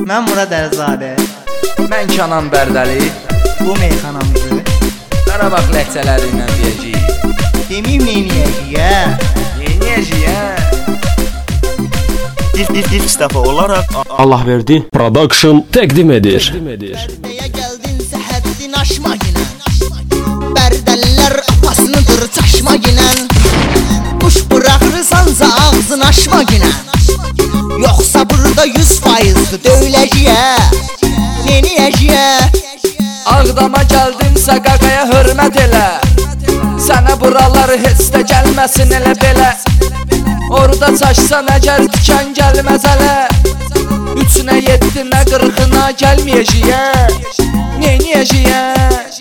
Mən Murad Əlzadə. Mən Kənan Bərdəli. Bu meyxanamızı Qarabağ ləhcələri ilə deyəcəyik. deməyim neyniyəcəyik? Neyniyəcəyik? İlk dəfə olaraq Allahverdi Production təqdim edir. Bərdəyə gəldinsə həddin aşma ginən. Bərdəlilər apasınıdır çaşma ginən. Quş buraxırsansa ağzın açma ginən. Yoxsa burada 100%'dır döyüləcəyə. Neyniyəcəyə? Ağdama gəldimsə qaqaya hörmət elə. Sənə buralar heç də gəlməsin elə belə. Orada çaşsan əgər tikan gəlməz hələ. 3-nə 7-nə 40-na gəlməyəcəyək. Neyniyəcəyək?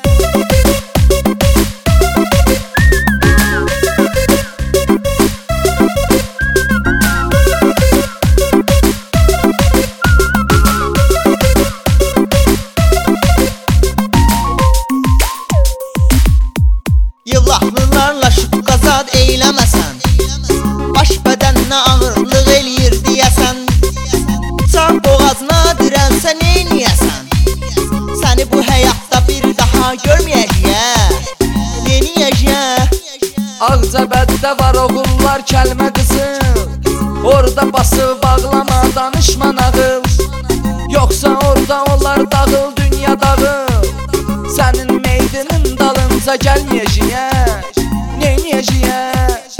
Yıllahlılarla şübhə zad eyləməsən. Baş bədəninə ağırlıq eləyir deyəsən. Çağ boğazına dirənsə neyniyəsən? Səni bu həyatda bir daha görməyəcəyək. Neyniyəcək? Ağcabəddə var oğullar kəlmə qızıl. Orada basıb bağlama danışma nağıl. Yoxsa orada onlar dağıl dünya dağıl. Sənin meydinin dalınca gəlməyəcəyək. Neyniyəcəyək?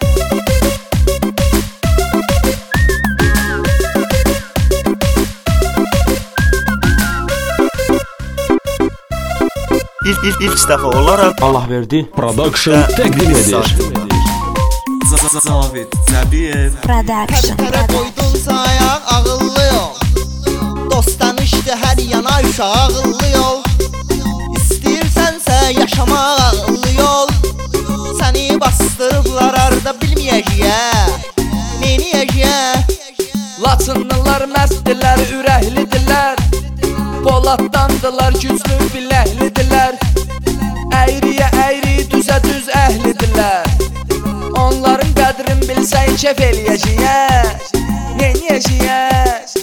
ilk dəfə olaraq Allahverdi Production təqdim edir. Zavid Cəbiyev Tərə qoydunsa ayaq ağıllı ol. Dostdan işdə hər yana uşaq ağıllı ol. İstəyirsənsə yaşamaq ağıllı yol. Səni bastırıblar arda bilməyəcəyək. Neyniyəcək? Laçınlılar məstdilər, ürəklidirlər. Poladdandılar, güclü biləklidirlər. Əyriyə əyri, düzə düz əhlidirlər. Onların qədrin bilsən kef eləyəcəyək. Neyniyəcəyək?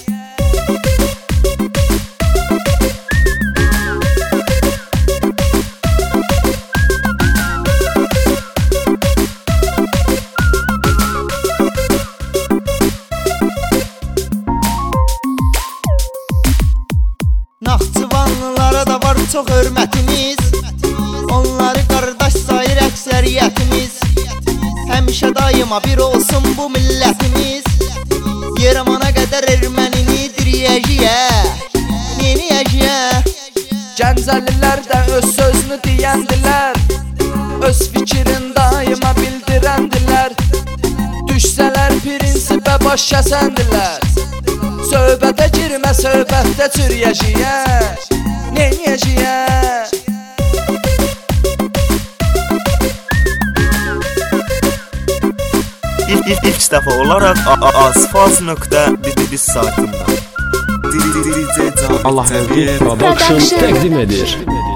Naxçıvanlılara da var çox hörmətimiz. Onları qardaş sayır əksəriyyətimiz. Həmişə daima bir olsun bu millətimiz. Yeramana qədər ermənini diriyəcəyək. Neyniyəcəyək? Gəncəlilər də öz sözünü deyəndilər. Öz fikrin daima bildirəndilər. Düşsələr prinsipə baş kəsəndilər. Söhbətə girmə, söhbətdə çürüyəcəyək. Neyniyəcəyək? İlk dəfə olaraq asfalt.biz saytında Allahverdi Production təqdim edir.